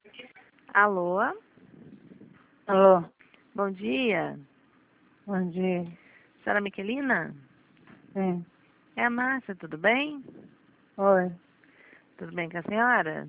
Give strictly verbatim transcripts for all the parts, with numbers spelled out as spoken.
Alô? Alô, Bom dia. bom dia. Senhora Miquelina? Sim, É a Márcia, tudo bem? oi, Tudo bem com a senhora?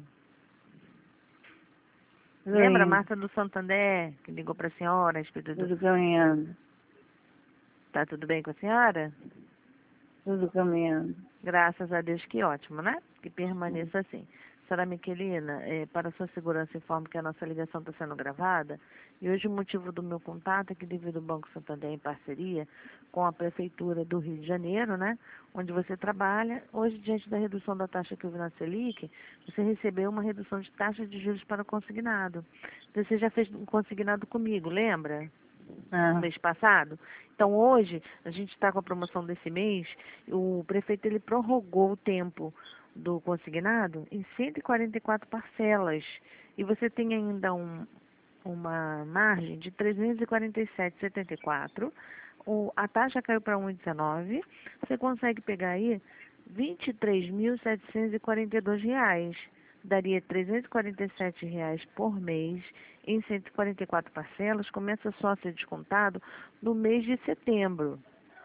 tudo Lembra a indo, Márcia do Santander, que ligou para a senhora a respeito do... tudo caminhando, Tá tudo bem com a senhora? tudo caminhando. Graças a Deus, que ótimo, né? Que permaneça assim. Senhora Miquelina, eh, para sua segurança, informo que a nossa ligação está sendo gravada. E hoje o motivo do meu contato é que, devido ao Banco Santander em parceria com a Prefeitura do Rio de Janeiro, né, onde você trabalha, hoje, diante da redução da taxa que houve na Selic, você recebeu uma redução de taxa de juros para o consignado. Você já fez um consignado comigo, lembra? No Ah, mês passado. Então, hoje, a gente está com a promoção desse mês, o prefeito ele prorrogou o tempo do consignado em cento e quarenta e quatro parcelas. E você tem ainda um, uma margem de trezentos e quarenta e sete vírgula setenta e quatro. O, a taxa caiu para um vírgula dezenove. Você consegue pegar aí vinte e três mil setecentos e quarenta e dois reais. Daria trezentos e quarenta e sete reais por mês em cento e quarenta e quatro parcelas. Começa só a ser descontado no mês de setembro.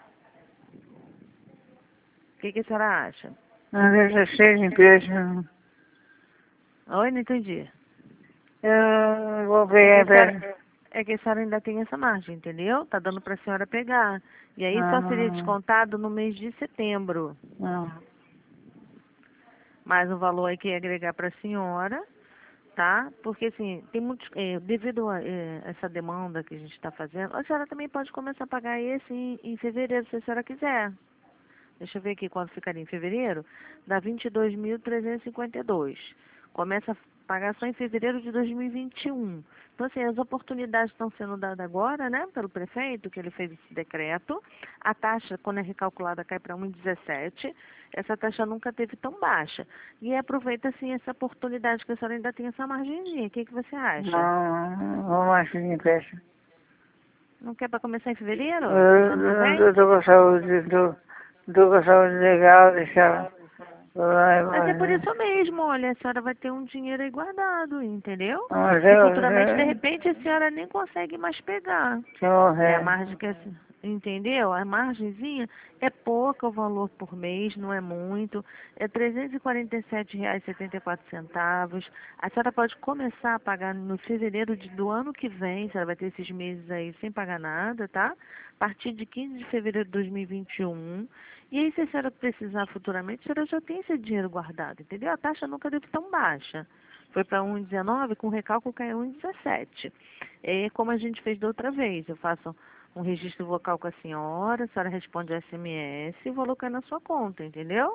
O que, que a senhora acha? não deixa ser de empresa. Oi, não entendi. Eu vou É que pegar a senhora, empresa. é que a senhora ainda tem essa margem, entendeu? Tá dando para a senhora pegar. E aí só seria Ah, descontado no mês de setembro. não, Mais um valor aí que ia agregar para a senhora, tá? Porque assim, tem muitos, eh, devido a eh, essa demanda que a gente está fazendo, a senhora também pode começar a pagar esse em, em fevereiro, se a senhora quiser. Deixa eu ver aqui quanto ficaria em fevereiro. Dá vinte e dois mil trezentos e cinquenta e dois. Começa a pagar só em fevereiro de dois mil e vinte e um. Então, assim, as oportunidades estão sendo dadas agora, né, pelo prefeito, que ele fez esse decreto. A taxa, quando é recalculada, cai para um vírgula dezessete. Essa taxa nunca teve tão baixa. E aproveita, assim, essa oportunidade que a senhora ainda tem essa margenzinha. O que, que você acha? não, não vou mais pedir empréstimo. Não quer para começar em fevereiro do Eu ano que não vem? estou com a saúde, estou com a saúde legal, deixar lá e Mas é por fazer. isso mesmo, olha, a senhora vai ter um dinheiro aí guardado, entendeu? Mas Que eu, futuramente, de eu, repente, a senhora nem consegue mais pegar. se eu É a morrer, margem que, a se- entendeu? A margenzinha é pouca o valor por mês, não é muito. É trezentos e quarenta e sete reais e setenta e quatro centavos. A senhora pode começar a pagar no fevereiro de- do ano que vem, a senhora vai ter esses meses aí sem pagar nada, tá? A partir de quinze de fevereiro de dois mil e vinte e um. E aí, se a senhora precisar futuramente, a senhora já tem esse dinheiro guardado, entendeu? A taxa nunca deve tão baixa. Foi para um vírgula dezenove, com recálculo caiu um vírgula dezessete. É como a gente fez da outra vez. Eu faço um registro vocal com a senhora, a senhora responde S M S e o valor cai na sua conta, entendeu?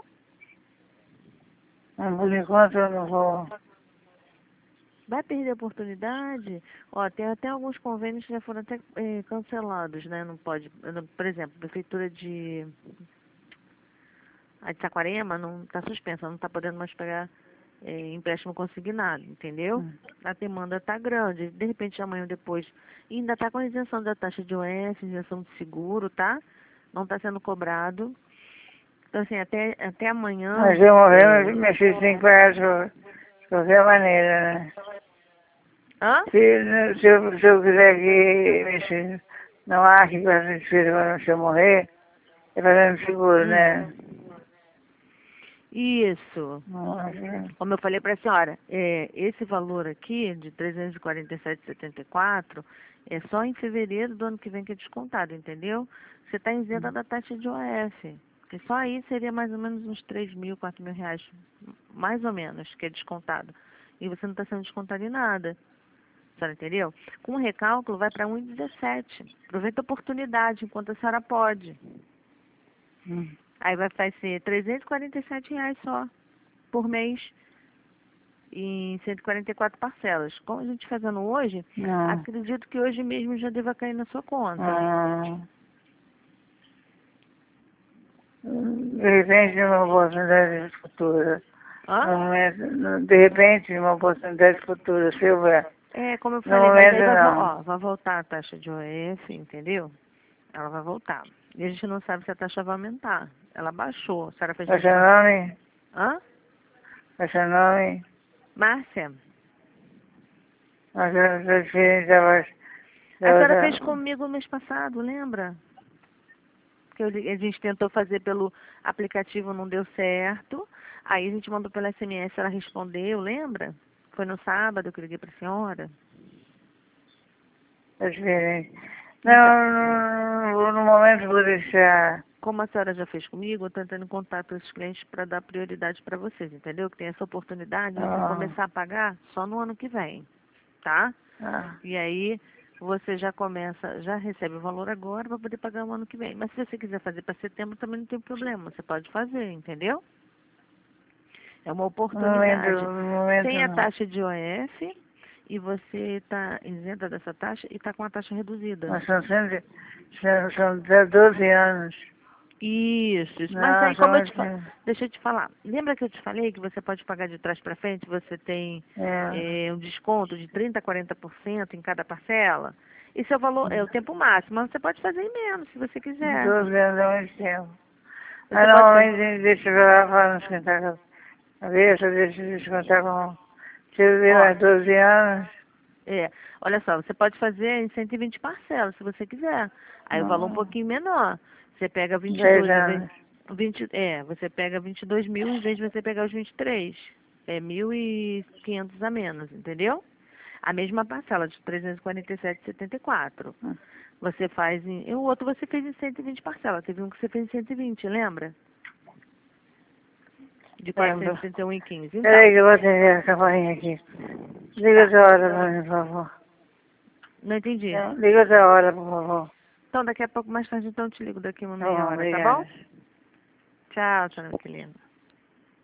mas por enquanto eu não vou. Vai perder a oportunidade? Ó, tem até alguns convênios que já foram até eh, cancelados, né? Não pode, por exemplo, Prefeitura de, a de Saquarema não está suspensa, não está podendo mais pegar eh, empréstimo consignado, entendeu? A demanda está grande, de repente amanhã ou depois, e ainda está com a isenção da taxa de O F, isenção de seguro, tá? Não está sendo cobrado. Então, assim, até, até Mas amanhã, se eu morrer, é... meus meus filhos têm que pagar de de qualquer maneira, né? Hã? Se, se, eu, se eu quiser que mexer, não há que fazer filho quando se eu morrer, é fazendo seguro, Hum. né? Isso. Não acho, né? Como eu falei para a senhora, é, esse valor aqui, de trezentos e quarenta e sete vírgula setenta e quatro, é só em fevereiro do ano que vem que é descontado, entendeu? Você está isenta da taxa de O F. Porque só aí seria mais ou menos uns três mil, quatro mil reais, mais ou menos, que é descontado. E você não está sendo descontado em nada. A senhora entendeu? Com o recálculo vai para um vírgula dezessete. Aproveita a oportunidade enquanto a senhora pode. Hum. Aí vai, vai ser trezentos e quarenta e sete reais só por mês em cento e quarenta e quatro parcelas. Como a gente fazendo hoje, Não. acredito que hoje mesmo já deva cair na sua conta. Ah, de repente, uma oportunidade futura. Hã? No momento, de repente, uma oportunidade futura, se houver. É, como eu No falei, mas momento, aí vai, vo- não. ó, vai voltar a taxa de O F, entendeu? Ela vai voltar. E a gente não sabe se a taxa vai aumentar. Ela baixou. A senhora fez Qual é uma seu expansão. nome? Hã? Qual é seu nome? Márcia? Mas eu sou diferente da voz. A senhora fez comigo no mês passado, lembra? Que eu, a gente tentou fazer pelo aplicativo, não deu certo. Aí a gente mandou pela S M S, ela respondeu, lembra? Foi no sábado que eu liguei para a senhora. É diferente. Não, no, no momento vou deixar. Como a senhora já fez comigo, eu estou entrando em contato com os clientes para dar prioridade para vocês, entendeu? Que tem essa oportunidade de você Ah. começar a pagar só no ano que vem, tá? Ah. E aí você já começa, já recebe o valor agora para poder pagar o ano que vem. Mas se você quiser fazer para setembro, também não tem problema, você pode fazer, entendeu? É uma No oportunidade. momento, no momento Tem a não. taxa de O F e você está isenta dessa taxa e está com a taxa reduzida. Mas são, sempre, são, são doze anos. Isso, isso. Mas Não, aí, como eu te são fa... assim. deixa eu te falar. Lembra que eu te falei que você pode pagar de trás para frente? Você tem É. é, um desconto de trinta a quarenta por cento em cada parcela? Esse é o valor, é o tempo máximo. Mas você pode fazer em menos, se você quiser. doze anos é muito tempo. Você Mas pode fazer... normalmente deixa eu lá para não esquentar a cabeça, deixa eu descontar com. Se eu viver Ó, mais doze anos. é, olha só, você pode fazer em cento e vinte parcelas, se você quiser. Aí o valor um Não, pouquinho menor. Você pega vinte e dez dois, em vez- anos. vinte, é, você pega vinte e dois mil em vez de você pegar os vinte e três. É mil e quinhentos a menos, entendeu? A mesma parcela de trezentos e quarenta e sete vírgula setenta e quatro. Você faz em... E o outro você fez em cento e vinte parcelas. Teve um que você fez em cento e vinte, lembra? De quatrocentos e Lembro. setenta e um vírgula quinze. Então, Peraí que eu vou atender a campainha aqui. Liga tá. outra hora para mim, por favor. Não entendi. Não, liga outra hora, por favor. Então, daqui a pouco, mais tarde, então, eu te ligo daqui uma Tá meia bom, hora, tá bom? obrigada. Tchau, tchau, Miquelina.